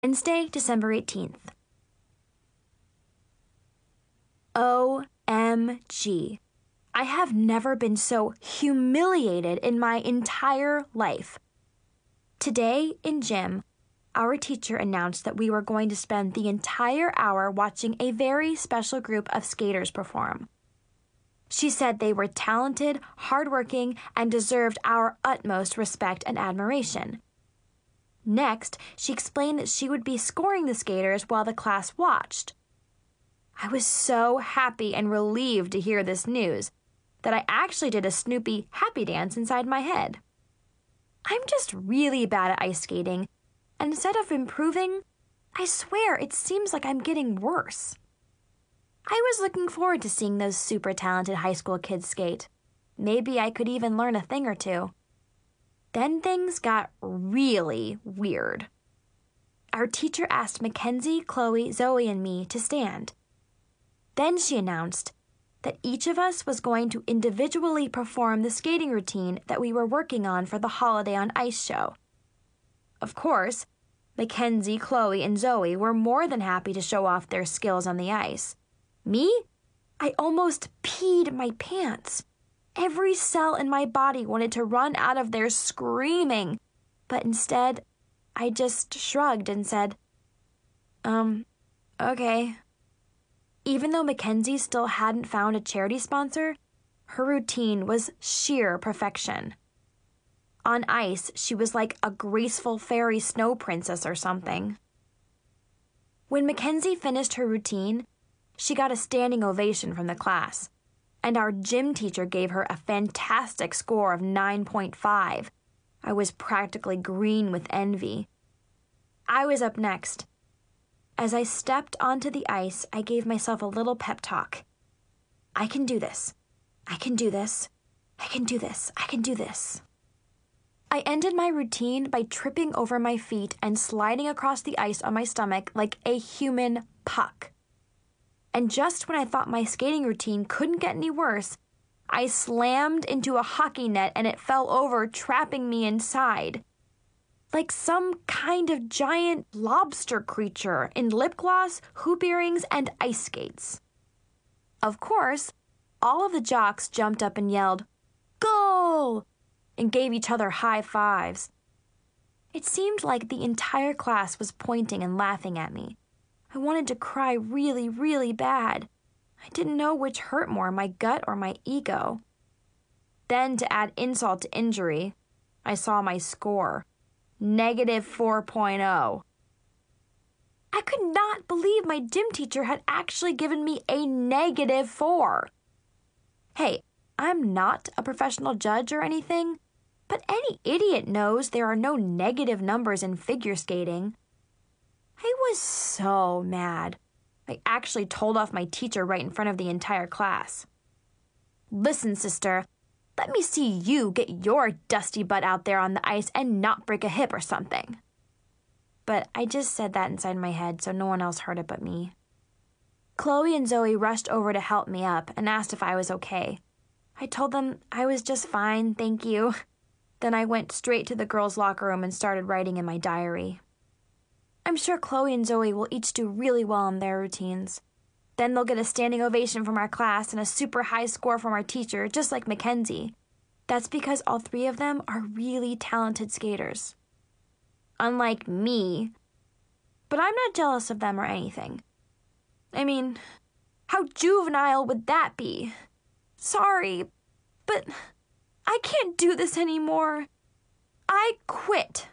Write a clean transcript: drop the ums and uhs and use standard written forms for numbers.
Wednesday, December 18th. OMG. I have never been so humiliated in my entire life. Today in gym, our teacher announced that we were going to spend the entire hour watching a very special group of skaters perform. She said they were talented, hardworking, and deserved our utmost respect and admiration. Next, she explained that she would be scoring the skaters while the class watched. I was so happy and relieved to hear this news that I actually did a Snoopy happy dance inside my head. I'm just really bad at ice skating, and instead of improving, I swear it seems like I'm getting worse. I was looking forward to seeing those super talented high school kids skate. Maybe I could even learn a thing or two. Then things got really weird. Our teacher asked Mackenzie, Chloe, Zoe, and me to stand. Then she announced that each of us was going to individually perform the skating routine that we were working on for the Holiday on Ice show. Of course, Mackenzie, Chloe, and Zoe were more than happy to show off their skills on the ice. Me? I almost peed my pants. Every cell in my body wanted to run out of there screaming, but instead, I just shrugged and said, okay. Even though Mackenzie still hadn't found a charity sponsor, her routine was sheer perfection. On ice, she was like a graceful fairy snow princess or something. When Mackenzie finished her routine, she got a standing ovation from the class, and our gym teacher gave her a fantastic score of 9.5. I was practically green with envy. I was up next. As I stepped onto the ice, I gave myself a little pep talk. I can do this. I can do this. I can do this. I can do this. I ended my routine by tripping over my feet and sliding across the ice on my stomach like a human puck. And just when I thought my skating routine couldn't get any worse, I slammed into a hockey net and it fell over, trapping me inside. Like some kind of giant lobster creature in lip gloss, hoop earrings, and ice skates. Of course, all of the jocks jumped up and yelled, "Goal!" and gave each other high fives. It seemed like the entire class was pointing and laughing at me. I wanted to cry really, really bad. I didn't know which hurt more, my gut or my ego. Then, to add insult to injury, I saw my score. -4.0. I could not believe my gym teacher had actually given me a -4. Hey, I'm not a professional judge or anything, but any idiot knows there are no negative numbers in figure skating. I was so mad. I actually told off my teacher right in front of the entire class. Listen, sister, let me see you get your dusty butt out there on the ice and not break a hip or something. But I just said that inside my head so no one else heard it but me. Chloe and Zoe rushed over to help me up and asked if I was okay. I told them I was just fine, thank you. Then I went straight to the girls' locker room and started writing in my diary. I'm sure Chloe and Zoe will each do really well in their routines. Then they'll get a standing ovation from our class and a super high score from our teacher, just like Mackenzie. That's because all three of them are really talented skaters. Unlike me. But I'm not jealous of them or anything. I mean, how juvenile would that be? Sorry, but I can't do this anymore. I quit.